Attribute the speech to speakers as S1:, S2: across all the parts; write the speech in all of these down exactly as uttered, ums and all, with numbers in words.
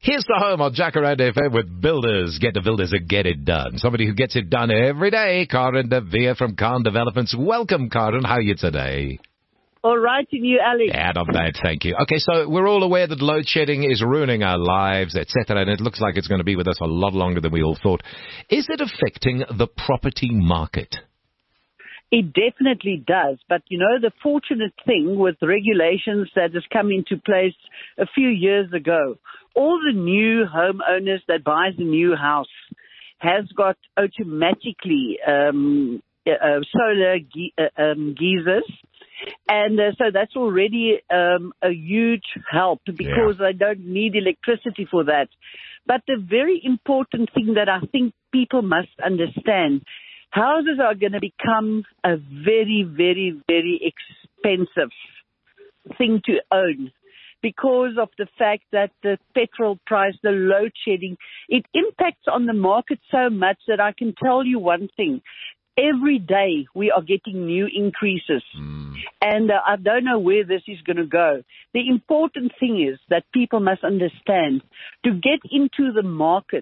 S1: Here's the home on Jacaranda F M with Builders. Get the Builders and get it done. Somebody who gets it done every day. Karen De Beer from Khan Developments. Welcome, Karen. How are you today?
S2: All right, and you, Alex?
S1: Yeah, not bad, thank you. Okay, so we're all aware that load shedding is ruining our lives, et cetera, and it looks like it's going to be with us a lot longer than we all thought. Is it affecting the property market?
S2: It definitely does. But, you know, the fortunate thing with regulations that has come into place a few years ago, all the new homeowners that buys a new house has got automatically um, uh, solar ge- uh, um, geysers. And uh, so that's already um, a huge help because yeah. I don't need electricity for that. But the very important thing that I think people must understand, houses are going to become a very, very, very expensive thing to own because of the fact that the petrol price, the load shedding, it impacts on the market so much that I can tell you one thing. Every day we are getting new increases, mm. and uh, I don't know where this is going to go. The important thing is that people must understand to get into the market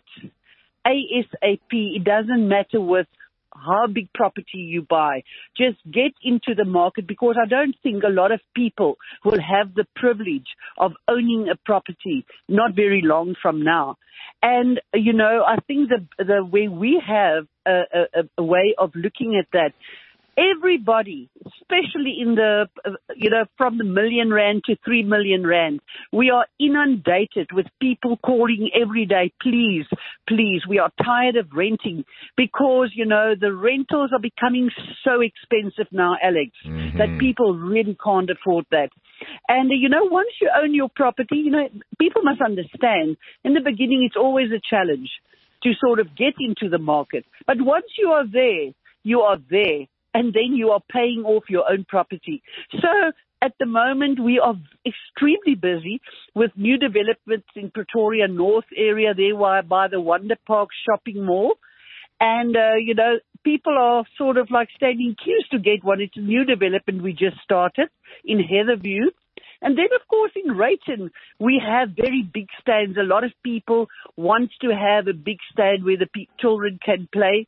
S2: ASAP. It doesn't matter with how big property you buy. Just get into the market because I don't think a lot of people will have the privilege of owning a property not very long from now. And, you know, I think the, the way we have a, a, a way of looking at that, everybody, especially in the, you know, from the million rand to three million rand, we are inundated with people calling every day, please, please, we are tired of renting because, you know, the rentals are becoming so expensive now, Alex, mm-hmm. that people really can't afford that. And, you know, once you own your property, you know, people must understand in the beginning it's always a challenge to sort of get into the market. But once you are there, you are there. And then you are paying off your own property. So at the moment, we are extremely busy with new developments in Pretoria North area there by the Wonder Park shopping mall. And, uh, you know, people are sort of like standing queues to get one. It's a new development we just started in Heatherview. And then, of course, in Rayton, we have very big stands. A lot of people want to have a big stand where the pe- children can play.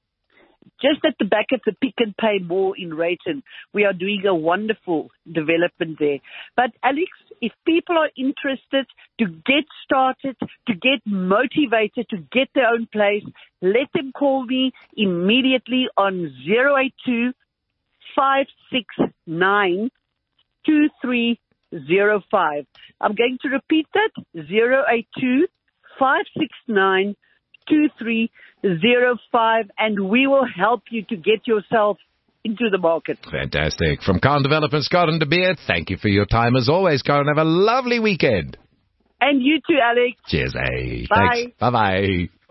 S2: Just at the back of the Pick and Pay Mall in Rayton, we are doing a wonderful development there. But, Alex, if people are interested to get started, to get motivated, to get their own place, let them call me immediately on zero eight two, five six nine, two three zero five. I'm going to repeat that, zero eight two, five six nine, two three zero five, and we will help you to get yourself into the market.
S1: Fantastic. From Khan Developments, Karen De Beer, thank you for your time as always, Karen. Have a lovely weekend.
S2: And you too, Alex.
S1: Cheers, eh?
S2: Bye.
S1: Thanks. Bye-bye.